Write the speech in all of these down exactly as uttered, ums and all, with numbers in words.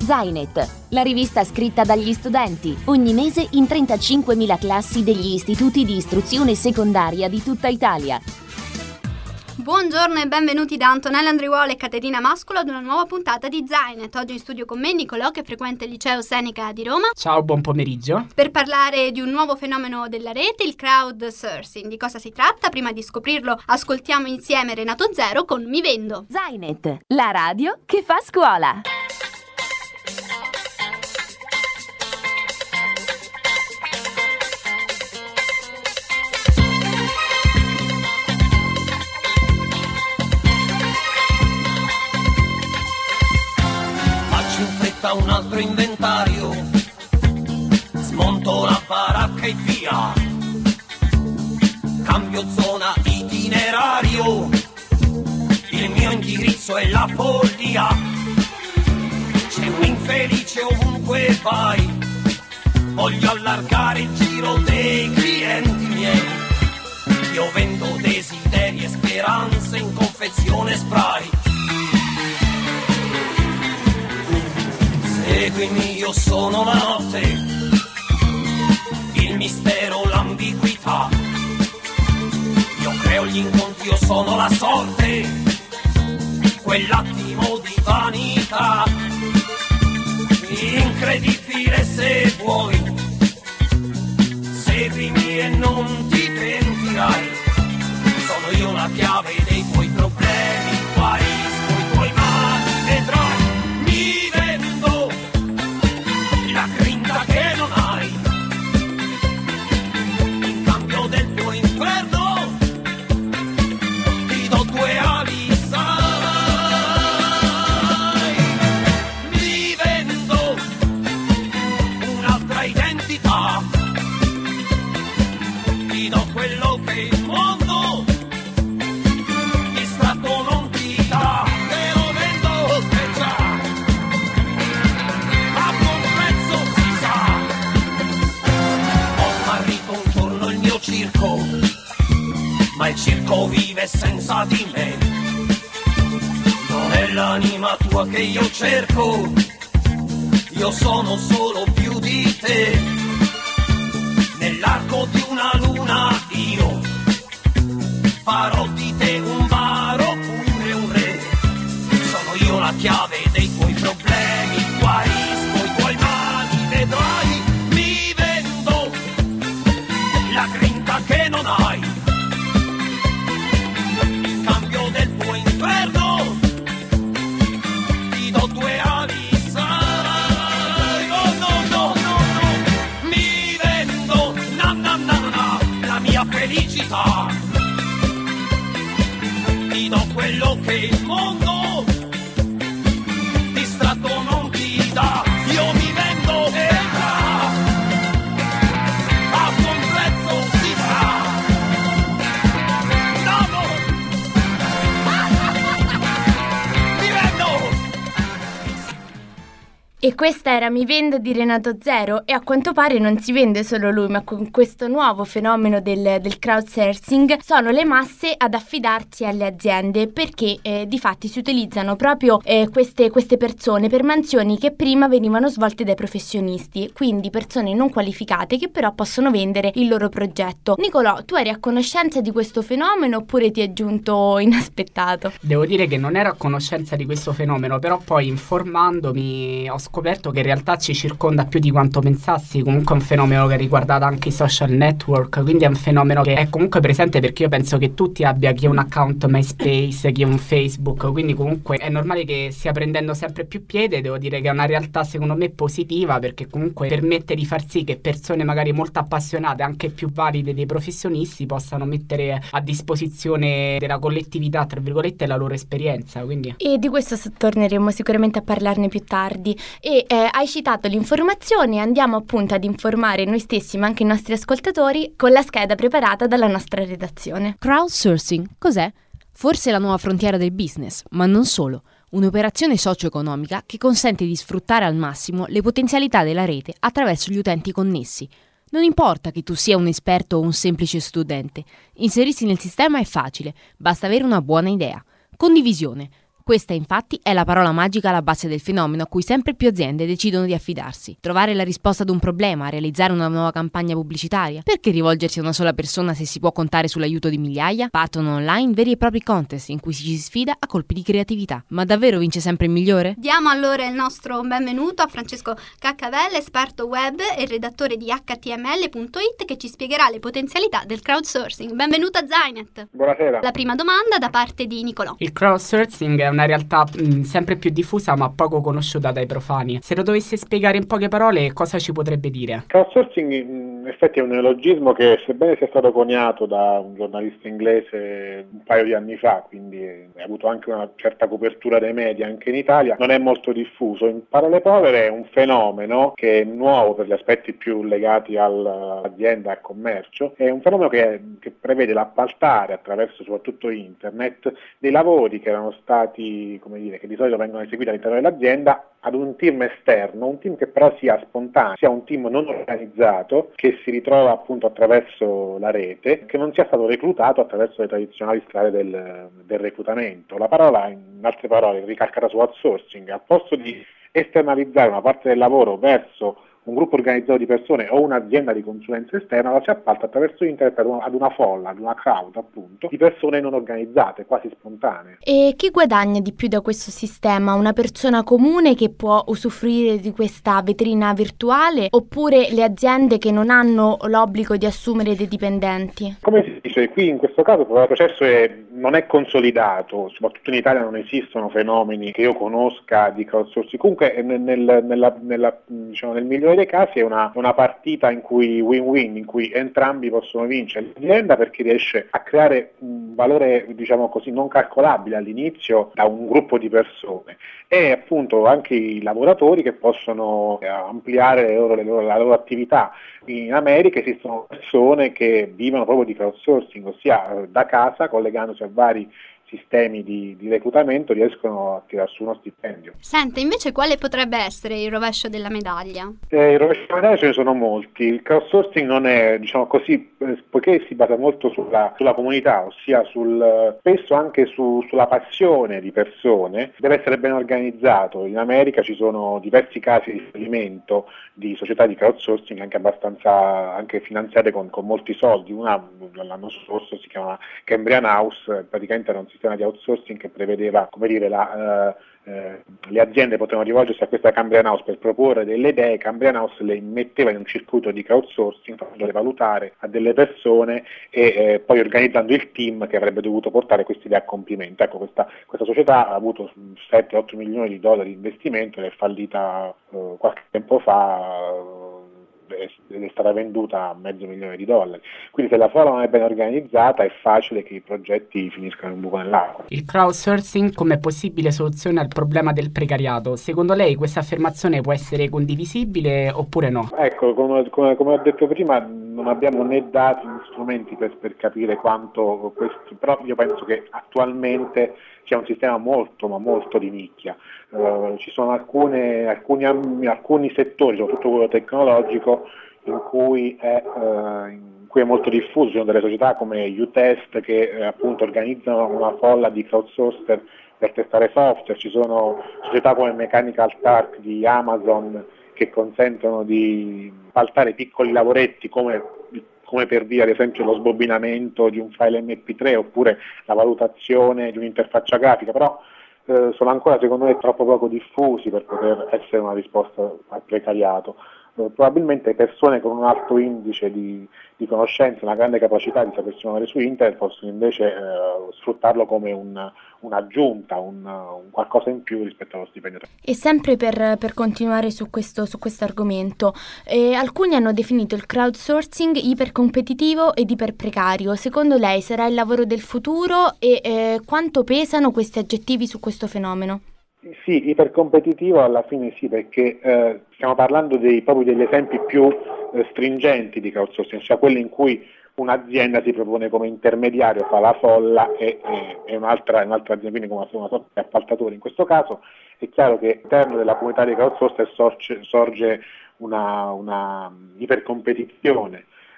Zainet, la rivista scritta dagli studenti, ogni mese in trentacinquemila classi degli istituti di istruzione secondaria di tutta Italia. Buongiorno e benvenuti da Antonella Andriuolo e Caterina Mascolo ad una nuova puntata di Zainet. Oggi in studio con me Nicolò, che frequenta il liceo Seneca di Roma. Ciao, buon pomeriggio. Per parlare di un nuovo fenomeno della rete, il crowdsourcing. Di cosa si tratta? Prima di scoprirlo ascoltiamo insieme Renato Zero con Mi Vendo. Zainet, la radio che fa scuola. Un altro inventario, smonto la baracca e via, cambio zona itinerario, il mio indirizzo è la follia, c'è un infelice ovunque vai, voglio allargare il giro dei clienti miei, io vendo desideri e speranze in confezione spray. Seguimi, io sono la notte, il mistero, l'ambiguità. Io creo gli incontri, io sono la sorte, quell'attimo di vanità. Incredibile se vuoi, seguimi e non ti pentirai. Sono io la chiave dei tuoi problemi, guarisco i tuoi mali, vedrai. La grinta che non hai, in cambio del tuo inferno, ti do due ali, sai. Mi vendo un'altra identità, ti do quello che il mondo distratto non ti dà. Te lo vendo che già circo, ma il circo vive senza di me. Non è l'anima tua che io cerco, io sono solo più di te. Nell'arco di una luna io farò di te un baro oppure un re. Sono io la chiave dei tuoi problemi, guarisco i tuoi mali, vedrai. Mi vendo la grinta che non hai, in cambio del tuo inferno ti do due ali, sai. Oh no no no no, mi vendo na na na na la mia felicità, ti do quello che il mondo distratto non ti dà. Io mi vendo e E questa era Mi Vendo di Renato Zero, e a quanto pare non si vende solo lui, ma con questo nuovo fenomeno del, del crowdsourcing sono le masse ad affidarsi alle aziende, perché eh, di fatti si utilizzano proprio eh, queste, queste persone per mansioni che prima venivano svolte dai professionisti, quindi persone non qualificate che però possono vendere il loro progetto. Nicolò, tu eri a conoscenza di questo fenomeno oppure ti è giunto inaspettato? Devo dire che non ero a conoscenza di questo fenomeno, però poi informandomi ho scoperto che in realtà ci circonda più di quanto pensassi. Comunque è un fenomeno che riguarda anche i social network, quindi è un fenomeno che è comunque presente, perché io penso che tutti abbia chi ha un account MySpace, chi ha un Facebook, quindi comunque è normale che stia prendendo sempre più piede. Devo dire che è una realtà secondo me positiva, perché comunque permette di far sì che persone magari molto appassionate, anche più valide dei professionisti, possano mettere a disposizione della collettività, tra virgolette, la loro esperienza. Quindi E di questo torneremo sicuramente a parlarne più tardi. E eh, hai citato l'informazione, andiamo appunto ad informare noi stessi ma anche i nostri ascoltatori con la scheda preparata dalla nostra redazione. Crowdsourcing cos'è? Forse la nuova frontiera del business, ma non solo. Un'operazione socio-economica che consente di sfruttare al massimo le potenzialità della rete attraverso gli utenti connessi. Non importa che tu sia un esperto o un semplice studente, inserirsi nel sistema è facile, basta avere una buona idea. Condivisione. Questa infatti è la parola magica alla base del fenomeno a cui sempre più aziende decidono di affidarsi. Trovare la risposta ad un problema, realizzare una nuova campagna pubblicitaria. Perché rivolgersi a una sola persona se si può contare sull'aiuto di migliaia? Partono online veri e propri contest in cui ci si sfida a colpi di creatività. Ma davvero vince sempre il migliore? Diamo allora il nostro benvenuto a Francesco Caccavella, esperto web e redattore di H T M L punto it, che ci spiegherà le potenzialità del crowdsourcing. Benvenuto a Zynet. Buonasera. La prima domanda da parte di Nicolò. Il crowdsourcing è una realtà mh, sempre più diffusa ma poco conosciuta dai profani. Se lo dovesse spiegare in poche parole, cosa ci potrebbe dire? Crowdsourcing in effetti è un neologismo che, sebbene sia stato coniato da un giornalista inglese un paio di anni fa, quindi ha avuto anche una certa copertura dai media anche in Italia, non è molto diffuso. In parole povere è un fenomeno che è nuovo per gli aspetti più legati all'azienda e al commercio. È un fenomeno che, che prevede l'appaltare attraverso soprattutto internet dei lavori che erano stati, come dire, che di solito vengono eseguiti all'interno dell'azienda ad un team esterno, un team che però sia spontaneo, sia un team non organizzato, che si ritrova appunto attraverso la rete, che non sia stato reclutato attraverso le tradizionali strade del, del reclutamento. La parola, in altre parole, ricalcata su outsourcing, al posto di esternalizzare una parte del lavoro verso un gruppo organizzato di persone o un'azienda di consulenza esterna, la si appalta attraverso internet ad una, ad una folla, ad una crowd appunto, di persone non organizzate, quasi spontanee. E chi guadagna di più da questo sistema? Una persona comune che può usufruire di questa vetrina virtuale, oppure le aziende che non hanno l'obbligo di assumere dei dipendenti? Come si dice, qui in questo caso il processo è, non è consolidato, soprattutto in Italia non esistono fenomeni che io conosca di crowdsourcing. Comunque nel, nel, nella, nella, diciamo, nel migliore dei casi è una, una partita in cui win-win, in cui entrambi possono vincere. L'azienda perché riesce a creare un valore, diciamo così, non calcolabile all'inizio da un gruppo di persone, e appunto anche i lavoratori che possono ampliare le loro, le loro, la loro attività. In America esistono persone che vivono proprio di crowdsourcing, ossia da casa, collegandosi a vari sistemi di, di reclutamento, riescono a tirare su uno stipendio. Senta, invece quale potrebbe essere il rovescio della medaglia? Eh, il rovescio della medaglia ce ne sono molti. Il crowdsourcing non è, diciamo così, eh, poiché si basa molto sulla, sulla comunità, ossia sul, spesso anche su, sulla passione di persone, deve essere ben organizzato. In America ci sono diversi casi di riferimento di società di crowdsourcing anche abbastanza anche finanziate con, con molti soldi. Una l'anno scorso si chiama Cambrian House, praticamente era un sistema di outsourcing che prevedeva, come dire, la, eh, eh, le aziende potevano rivolgersi a questa Cambrian House per proporre delle idee. Cambrian House le metteva in un circuito di crowdsourcing, facendole valutare a delle persone e eh, poi organizzando il team che avrebbe dovuto portare queste idee a compimento. Ecco, questa, questa società ha avuto sette otto milioni di dollari di investimento ed è fallita eh, qualche tempo fa, ed è stata venduta a mezzo milione di dollari. Quindi se la folla non è ben organizzata è facile che i progetti finiscano in un buco nell'acqua. Il crowdsourcing come possibile soluzione al problema del precariato, secondo lei questa affermazione può essere condivisibile oppure no? Ecco, come, come, come ho detto prima, non abbiamo né dati né strumenti per, per capire quanto questo, però io penso che attualmente sia un sistema molto ma molto di nicchia. Uh, ci sono alcune, alcuni, alcuni settori, soprattutto quello tecnologico, in cui è, uh, in cui è molto diffuso. Ci sono delle società come U-Test che eh, appunto organizzano una folla di crowdsourcer per testare software. Ci sono società come Mechanical Turk di Amazon che consentono di appaltare piccoli lavoretti come come per dire ad esempio lo sbobinamento di un file emme pi tre oppure la valutazione di un'interfaccia grafica, però eh, sono ancora secondo me troppo poco diffusi per poter essere una risposta al precariato. Eh, probabilmente persone con un alto indice di, di conoscenza, una grande capacità di sapersi muovere su internet possono invece eh, sfruttarlo come un, un'aggiunta, un, un qualcosa in più rispetto allo stipendio. E sempre per, per continuare su questo su questo argomento, eh, alcuni hanno definito il crowdsourcing ipercompetitivo ed iperprecario. Secondo lei sarà il lavoro del futuro e eh, quanto pesano questi aggettivi su questo fenomeno? Sì, ipercompetitivo alla fine sì, perché eh, stiamo parlando dei, proprio degli esempi più eh, stringenti di crowdsourcing, cioè quelli in cui un'azienda si propone come intermediario, fa la folla e, e, e un'altra, un'altra azienda, quindi come una sorta di appaltatore. In questo caso è chiaro che all'interno della comunità dei crowdsourcer sorge, sorge una, una ipercompetizione.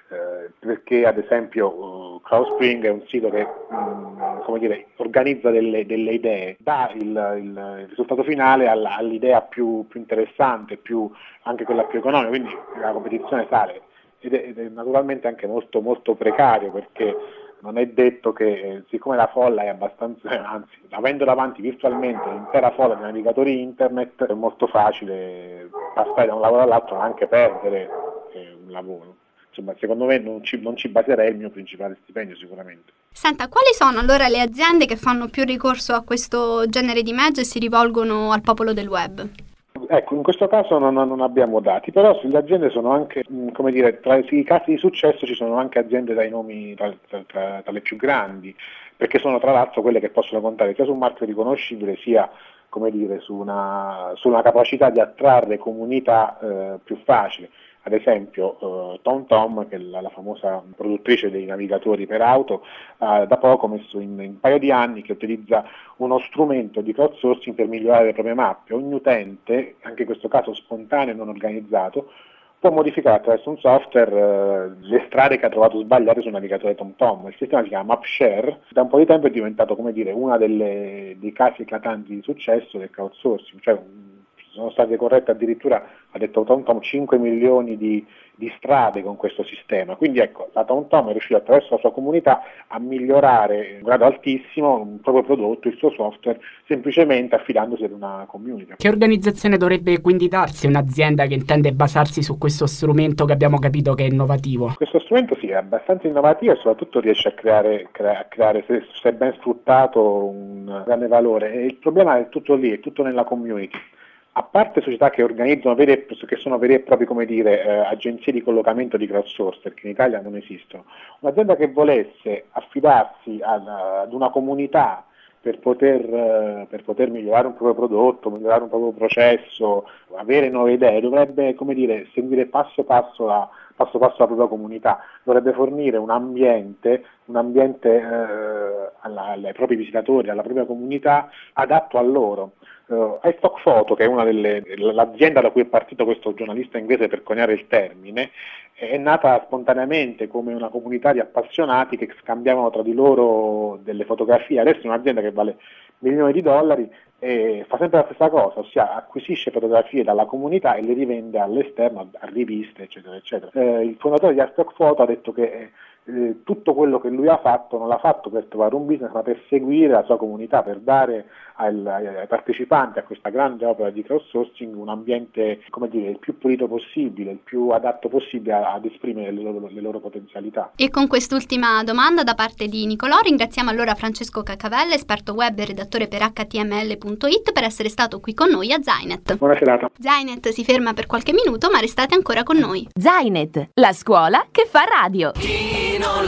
eh, perché ad esempio uh, Crowdspring è un sito che mh, come dire, organizza delle, delle idee, dà il, il, il risultato finale alla, all'idea più, più interessante, più, anche quella più economica, quindi la competizione sale ed è, ed è naturalmente anche molto, molto precario, perché non è detto che, eh, siccome la folla è abbastanza, anzi, avendo davanti virtualmente l'intera folla di navigatori internet, è molto facile passare da un lavoro all'altro, ma anche perdere eh, un lavoro. Insomma, secondo me non ci, non ci baserei il mio principale stipendio sicuramente. Senta, quali sono allora le aziende che fanno più ricorso a questo genere di mezzo e si rivolgono al popolo del web? Ecco, in questo caso non, non abbiamo dati, però sulle aziende sono anche, come dire, tra i casi di successo ci sono anche aziende dai nomi tra, tra, tra, tra le più grandi, perché sono tra l'altro quelle che possono contare sia su un marchio riconoscibile sia, come dire, su una, su una capacità di attrarre comunità eh, più facile. Ad esempio uh, TomTom, che è la, la famosa produttrice dei navigatori per auto, uh, da poco ha messo in, in un paio di anni che utilizza uno strumento di crowdsourcing per migliorare le proprie mappe. Ogni utente, anche in questo caso spontaneo e non organizzato, può modificare attraverso un software uh, le strade che ha trovato sbagliate sul navigatore TomTom. Il sistema si chiama MapShare, da un po' di tempo è diventato, come dire, uno dei casi eclatanti di successo del crowdsourcing, cioè sono state corrette addirittura, ha detto TomTom, cinque milioni di, di strade con questo sistema. Quindi ecco, la TomTom è riuscita attraverso la sua comunità a migliorare in grado altissimo un proprio prodotto, il suo software, semplicemente affidandosi ad una community. Che organizzazione dovrebbe quindi darsi un'azienda che intende basarsi su questo strumento che abbiamo capito che è innovativo? Questo strumento sì, è abbastanza innovativo e soprattutto riesce a creare, crea, a creare se, se ben sfruttato, un grande valore. E il problema è tutto lì, è tutto nella community. A parte società che organizzano, vere, che sono vere e proprie, come dire, eh, agenzie di collocamento di crowdsourcer, che in Italia non esistono, un'azienda che volesse affidarsi ad, ad una comunità per poter, eh, per poter migliorare un proprio prodotto, migliorare un proprio processo, avere nuove idee, dovrebbe, come dire, seguire passo passo la, passo passo la propria comunità, dovrebbe fornire un ambiente, un ambiente eh, alla, ai propri visitatori, alla propria comunità adatto a loro. Uh, iStock Photo, che è una delle, l'azienda da cui è partito questo giornalista inglese per coniare il termine, è nata spontaneamente come una comunità di appassionati che scambiavano tra di loro delle fotografie. Adesso è un'azienda che vale milioni di dollari e fa sempre la stessa cosa, ossia acquisisce fotografie dalla comunità e le rivende all'esterno, a riviste, eccetera, eccetera. Eh, il fondatore di iStock Photo ha detto che eh, tutto quello che lui ha fatto non l'ha fatto per trovare un business, ma per seguire la sua comunità, per dare ai, ai partecipanti a questa grande opera di crowdsourcing un ambiente, come dire, il più pulito possibile, il più adatto possibile ad esprimere le loro, le loro potenzialità. E con quest'ultima domanda da parte di Nicolò ringraziamo allora Francesco Cacavella, esperto web e redattore per H T M L punto it, per essere stato qui con noi a Zainet. Buona serata. Zainet si ferma per qualche minuto, ma restate ancora con noi. Zainet, la scuola che fa radio. Chi non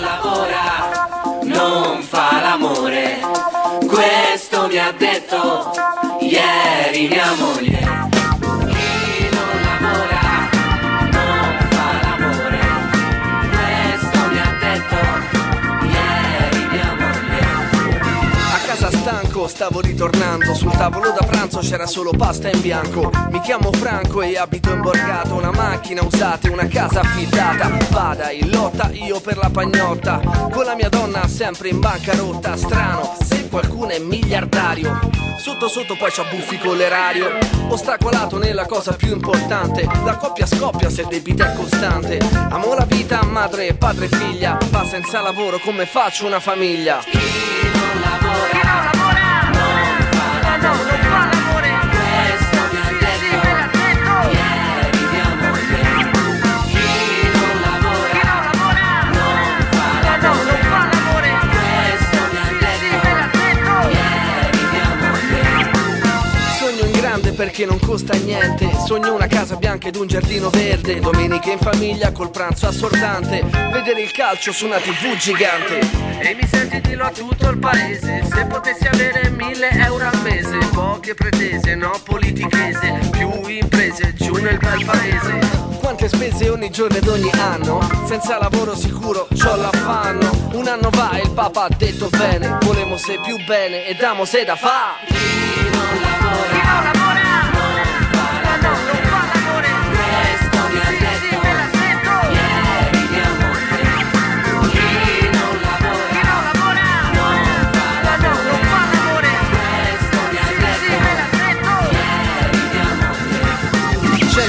lavora non fa l'amore, questo mi ha detto ieri mia moglie. Chi non lavora non fa l'amore, questo mi ha detto ieri mia moglie. A casa stanco stavo ritornando, sul tavolo da pranzo c'era solo pasta in bianco. Mi chiamo Franco e abito in borgato, una macchina usata e una casa affittata. Vada in lotta io per la pagnotta, con la mia donna sempre in bancarotta. Strano, se qualcuno è miliardario, sotto sotto poi c'ha buffi con l'erario. Ostacolato nella cosa più importante, la coppia scoppia se il debito è costante. Amo la vita, madre, padre, figlia, ma senza lavoro come faccio una famiglia? Chi non lavora, chi non lavora non fa l'amore, no, non fa l'amore, questo mi ha detto ieri mia moglie. Chi non lavora, chi non lavora non fa l'amore, no, non fa l'amore, questo mi ha detto ieri mia moglie. Sogno in grande perché non costa niente, sogno una casa bianca ed un giardino verde, domeniche in famiglia col pranzo assordante, vedere il calcio su una tivù gigante. E mi senti dirlo a tutto il paese, se potessi avere mille euro al mese, poche pretese, no politichese, più imprese giù nel bel paese. Quante spese ogni giorno ed ogni anno, senza lavoro sicuro c'ho l'affanno. Un anno va e il papa ha detto bene, volemo se più bene e damo se da fa. Chi non lavora, chi non lavora non fa l'amore, no, non fa l'amore, questo mi ha detto ieri mia moglie.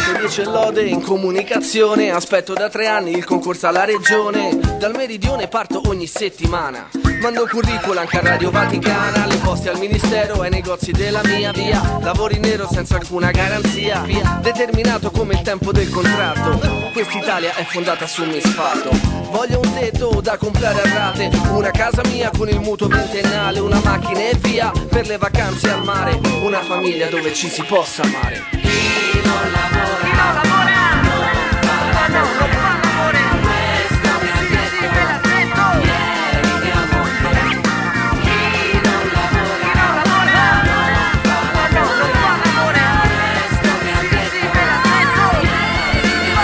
centodieci e lode in comunicazione. Aspetto da tre anni il concorso alla regione. Dal meridione parto ogni settimana. Mando curriculum anche a Radio Vaticana. Le poste al ministero, ai negozi della mia via. Lavoro in nero senza alcuna garanzia, via. Determinato come il tempo del contratto. Quest'Italia è fondata su un misfatto. Voglio un tetto da comprare a rate, una casa mia con il mutuo ventennale, una macchina e via per le vacanze al mare, una famiglia dove ci si possa amare. Chi non lavora, chi non lavora, non fa no, non fa l'amore. Questo mi ha detto, me l'ha detto ieri mia moglie. Chi non lavora, chi non lavora, non fa no, non fa l'amore. Questo mi ha detto, me l'ha detto ieri mia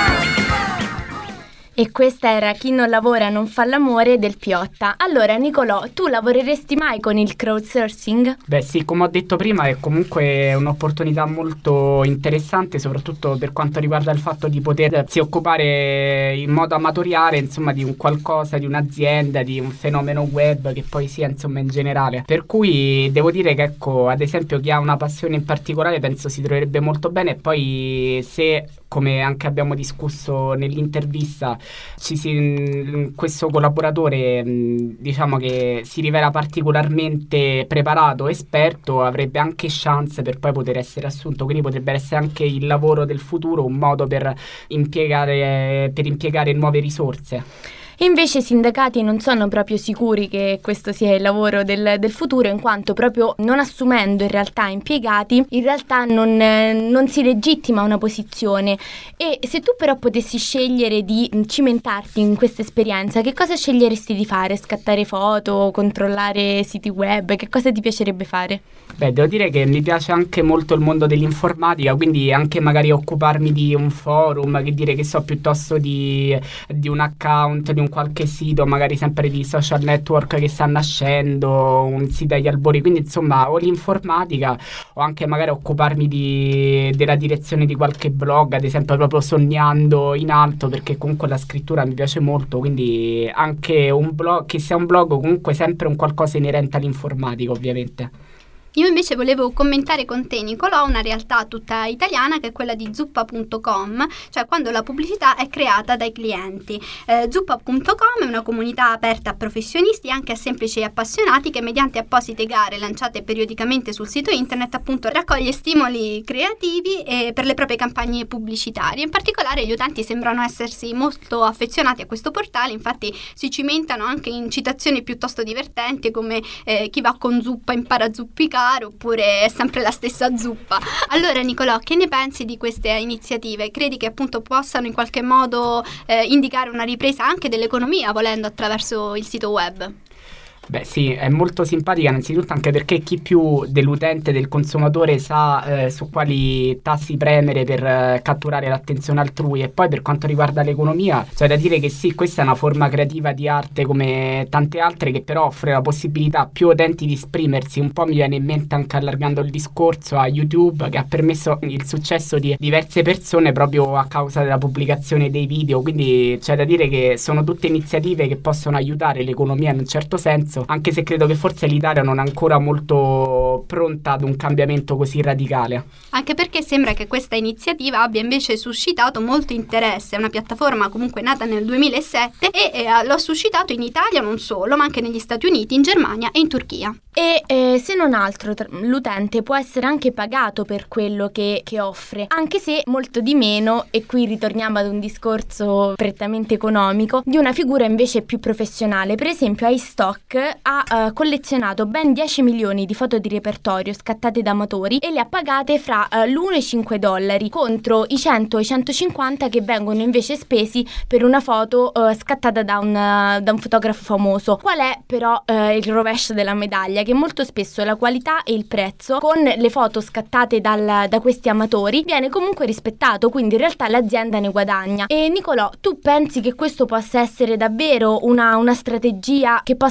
moglie. E questa era Chi non lavora non fa l'amore del Piotta. Allora Nicolò, tu lavoreresti mai con il crowdsourcing? Beh sì, come ho detto prima è comunque un'opportunità molto interessante, soprattutto per quanto riguarda il fatto di potersi occupare in modo amatoriale, insomma, di un qualcosa, di un'azienda, di un fenomeno web che poi sia, insomma, in generale. Per cui devo dire che, ecco, ad esempio chi ha una passione in particolare penso si troverebbe molto bene, e poi se, come anche abbiamo discusso nell'intervista, ci si, questo collaboratore diciamo che si rivela particolarmente preparato, esperto, avrebbe anche chance per poi poter essere assunto, quindi potrebbe essere anche il lavoro del futuro, un modo per impiegare, per impiegare nuove risorse. Invece i sindacati non sono proprio sicuri che questo sia il lavoro del, del futuro, in quanto proprio non assumendo in realtà impiegati, in realtà non, non si legittima una posizione. E se tu però potessi scegliere di cimentarti in questa esperienza, che cosa sceglieresti di fare? Scattare foto, controllare siti web, che cosa ti piacerebbe fare? Beh, devo dire che mi piace anche molto il mondo dell'informatica, quindi anche magari occuparmi di un forum, che dire che so, piuttosto di, di un account, di un qualche sito, magari sempre di social network che sta nascendo, un sito agli albori, quindi insomma o l'informatica o anche magari occuparmi di, della direzione di qualche blog, ad esempio proprio sognando in alto, perché comunque la scrittura mi piace molto, quindi anche un blog, che sia un blog o comunque sempre un qualcosa inerente all'informatica ovviamente. Io invece volevo commentare con te, Nicolò, una realtà tutta italiana che è quella di zuppa punto com, cioè quando la pubblicità è creata dai clienti. Eh, zuppa punto com è una comunità aperta a professionisti e anche a semplici appassionati che mediante apposite gare lanciate periodicamente sul sito internet appunto raccoglie stimoli creativi eh, per le proprie campagne pubblicitarie. In particolare gli utenti sembrano essersi molto affezionati a questo portale, infatti si cimentano anche in citazioni piuttosto divertenti come eh, chi va con zuppa impara a zuppicare, oppure è sempre la stessa zuppa. Allora Nicolò, che ne pensi di queste iniziative? Credi che appunto possano in qualche modo eh, indicare una ripresa anche dell'economia volendo attraverso il sito web? Beh sì, è molto simpatica innanzitutto anche perché chi più dell'utente, del consumatore sa eh, su quali tasti premere per eh, catturare l'attenzione altrui. E poi per quanto riguarda l'economia c'è da dire che sì, questa è una forma creativa di arte come tante altre che però offre la possibilità a più utenti di esprimersi. Un po' mi viene in mente, anche allargando il discorso, a YouTube, che ha permesso il successo di diverse persone proprio a causa della pubblicazione dei video, quindi c'è da dire che sono tutte iniziative che possono aiutare l'economia in un certo senso, anche se credo che forse l'Italia non è ancora molto pronta ad un cambiamento così radicale. Anche perché sembra che questa iniziativa abbia invece suscitato molto interesse. È una piattaforma comunque nata nel duemilasette e eh, l'ho suscitato in Italia non solo, ma anche negli Stati Uniti, in Germania e in Turchia. E eh, se non altro l'utente può essere anche pagato per quello che, che offre, anche se molto di meno, e qui ritorniamo ad un discorso prettamente economico, di una figura invece più professionale. Per esempio iStock ha uh, collezionato ben dieci milioni di foto di repertorio scattate da amatori e le ha pagate fra uh, l'uno e i cinque dollari contro i cento e i centocinquanta che vengono invece spesi per una foto uh, scattata da un, uh, da un fotografo famoso. Qual è però uh, il rovescio della medaglia? Che molto spesso la qualità e il prezzo con le foto scattate dal, da questi amatori viene comunque rispettato, quindi in realtà l'azienda ne guadagna. E Nicolò, tu pensi che questo possa essere davvero una, una strategia che possa portare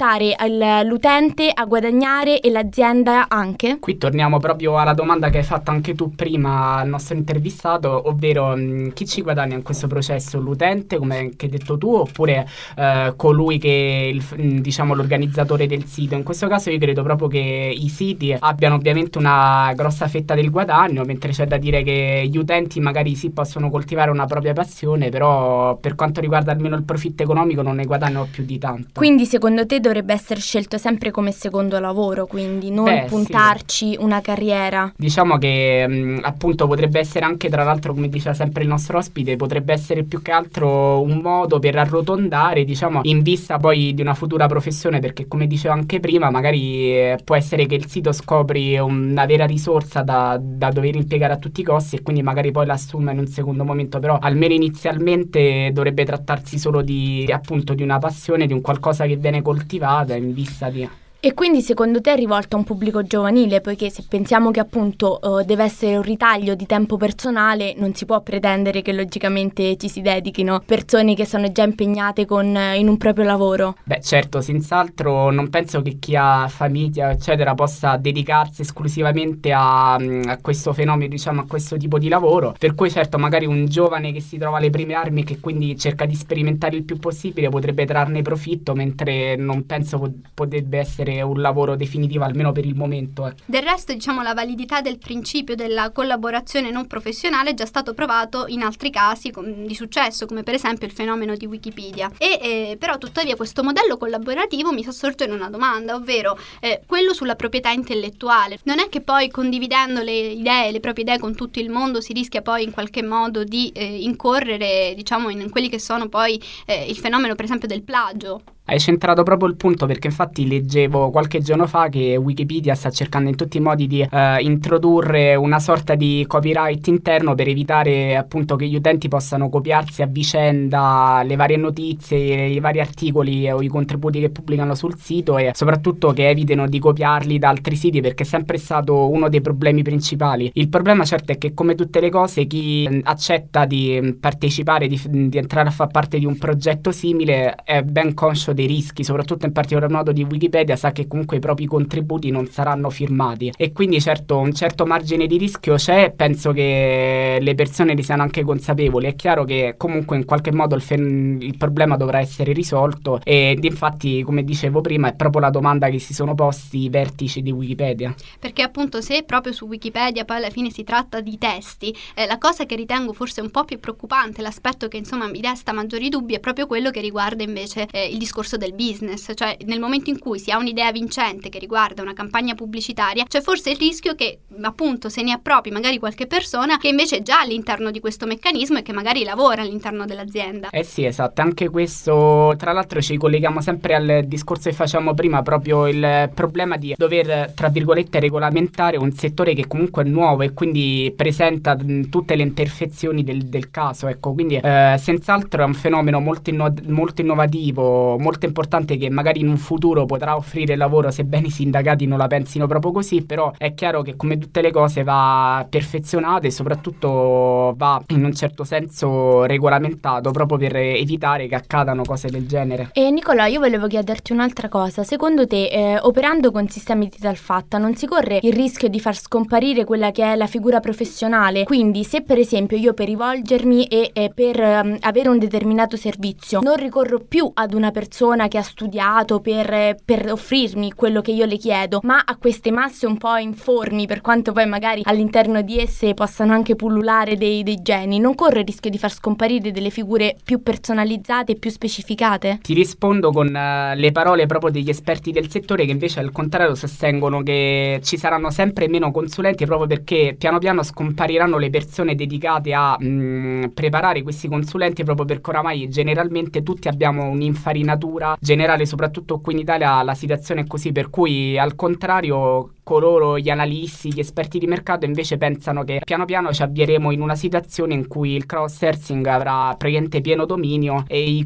aiutare il, l'utente a guadagnare e l'azienda anche? Qui torniamo proprio alla domanda che hai fatto anche tu prima al nostro intervistato, ovvero mh, chi ci guadagna in questo processo? L'utente, come hai detto tu, oppure eh, colui che il, diciamo l'organizzatore del sito? In questo caso io credo proprio che i siti abbiano ovviamente una grossa fetta del guadagno, mentre c'è da dire che gli utenti magari sì possono coltivare una propria passione, però per quanto riguarda almeno il profitto economico non ne guadagnano più di tanto. Quindi secondo te dovrebbe essere scelto sempre come secondo lavoro, quindi non Beh, puntarci sì. una carriera? Diciamo che mh, appunto potrebbe essere anche, tra l'altro, come diceva sempre il nostro ospite, potrebbe essere più che altro un modo per arrotondare, diciamo, in vista poi di una futura professione, perché come dicevo anche prima, magari eh, può essere che il sito scopri una vera risorsa da, da dover impiegare a tutti i costi e quindi magari poi l'assume in un secondo momento, però almeno inizialmente dovrebbe trattarsi solo di appunto di una passione, di un qualcosa che viene coltivata in vista di... E quindi secondo te è rivolto a un pubblico giovanile, poiché se pensiamo che appunto uh, deve essere un ritaglio di tempo personale, non si può pretendere che logicamente ci si dedichino persone che sono già impegnate con, uh, in un proprio lavoro? Beh certo, senz'altro non penso che chi ha famiglia eccetera possa dedicarsi esclusivamente a, a questo fenomeno, diciamo a questo tipo di lavoro, per cui certo magari un giovane che si trova alle prime armi e che quindi cerca di sperimentare il più possibile potrebbe trarne profitto, mentre non penso po- potrebbe essere un lavoro definitivo almeno per il momento. Eh. Del resto, diciamo, la validità del principio della collaborazione non professionale è già stato provato in altri casi com- di successo, come per esempio il fenomeno di Wikipedia. E eh, però tuttavia questo modello collaborativo mi fa sorgere una domanda, ovvero eh, quello sulla proprietà intellettuale. Non è che poi condividendo le idee, le proprie idee con tutto il mondo si rischia poi in qualche modo di eh, incorrere, diciamo, in quelli che sono poi eh, il fenomeno per esempio del plagio? Hai centrato proprio il punto, perché infatti leggevo qualche giorno fa che Wikipedia sta cercando in tutti i modi di uh, introdurre una sorta di copyright interno per evitare appunto che gli utenti possano copiarsi a vicenda le varie notizie, i vari articoli o i contributi che pubblicano sul sito, e soprattutto che evitino di copiarli da altri siti, perché è sempre stato uno dei problemi principali. Il problema certo è che, come tutte le cose, chi accetta di partecipare, di, di entrare a far parte di un progetto simile è ben conscio dei rischi, soprattutto in particolar modo di Wikipedia, sa che comunque i propri contributi non saranno firmati e quindi certo un certo margine di rischio c'è. Penso che le persone ne siano anche consapevoli. È chiaro che comunque in qualche modo il, fen- il problema dovrà essere risolto, ed infatti, come dicevo prima, è proprio la domanda che si sono posti i vertici di Wikipedia, perché appunto se proprio su Wikipedia poi alla fine si tratta di testi, eh, la cosa che ritengo forse un po' più preoccupante, l'aspetto che insomma mi desta maggiori dubbi, è proprio quello che riguarda invece eh, il discorso del business. Cioè, nel momento in cui si ha un'idea vincente che riguarda una campagna pubblicitaria, c'è forse il rischio che appunto se ne appropri magari qualche persona che invece è già all'interno di questo meccanismo e che magari lavora all'interno dell'azienda. Eh sì, esatto, anche questo, tra l'altro ci colleghiamo sempre al discorso che facciamo prima, proprio il problema di dover, tra virgolette, regolamentare un settore che comunque è nuovo e quindi presenta mh, tutte le imperfezioni del, del caso, ecco, quindi eh, senz'altro è un fenomeno molto, inno- molto innovativo, molto importante, che magari in un futuro potrà offrire lavoro, sebbene i sindacati non la pensino proprio così, però è chiaro che come tutte le cose va perfezionato e soprattutto va in un certo senso regolamentato, proprio per evitare che accadano cose del genere. E Nicola, io volevo chiederti un'altra cosa. Secondo te, eh, operando con sistemi di tal fatta, non si corre il rischio di far scomparire quella che è la figura professionale? Quindi se per esempio io per rivolgermi e eh, per um, avere un determinato servizio non ricorro più ad una persona che ha studiato per, per offrirmi quello che io le chiedo, ma a queste masse un po' informi, per quanto poi magari all'interno di esse possano anche pullulare dei, dei geni, non corre il rischio di far scomparire delle figure più personalizzate e più specificate? Ti rispondo con uh, le parole proprio degli esperti del settore, che invece al contrario sostengono che ci saranno sempre meno consulenti, proprio perché piano piano scompariranno le persone dedicate a mh, preparare questi consulenti, proprio perché oramai generalmente tutti abbiamo un'infarinatura generale, soprattutto qui in Italia la situazione è così, per cui al contrario coloro, gli analisti, gli esperti di mercato invece pensano che piano piano ci avvieremo in una situazione in cui il crowdsourcing avrà praticamente pieno dominio e i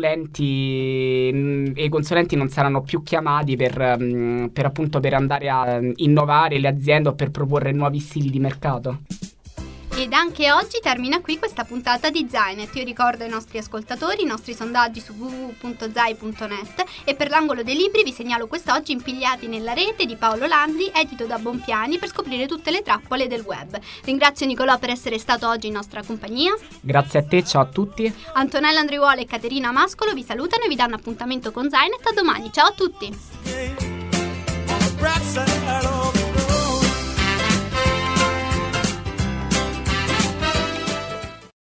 consulenti e i consulenti non saranno più chiamati per, per appunto per andare a innovare le aziende o per proporre nuovi stili di mercato. Ed anche oggi termina qui questa puntata di Zainet. Io ricordo ai nostri ascoltatori i nostri sondaggi su w w w punto zai punto net e per l'angolo dei libri vi segnalo quest'oggi Impigliati nella rete di Paolo Landri, edito da Bonpiani, per scoprire tutte le trappole del web. Ringrazio Nicolò per essere stato oggi in nostra compagnia. Grazie a te, ciao a tutti. Antonella Andriuola e Caterina Mascolo vi salutano e vi danno appuntamento con Zainet. A domani, ciao a tutti.